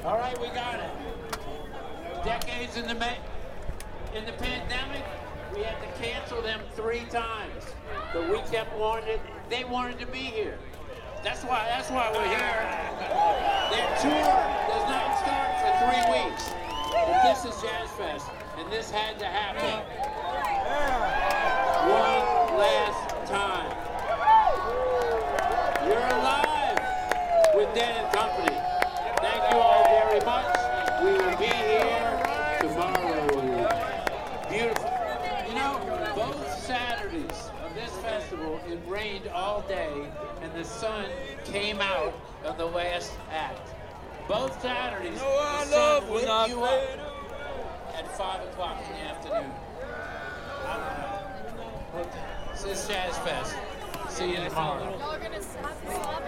All right, we got it. Decades in the pandemic, we had to cancel them 3 times, but we kept wanting. They wanted to be here. That's why we're here. Their tour does not start for 3 weeks. But this is Jazz Fest, and this had to happen. One last time. You're alive with Dead & Company. Thank you all very much. We will be here tomorrow. Beautiful. You know, both Saturdays of this festival, it rained all day, and the sun came out of the last act. Both Saturdays, the sun lit you up at 5 o'clock in the afternoon. I don't know. This is Jazz Fest. See you tomorrow.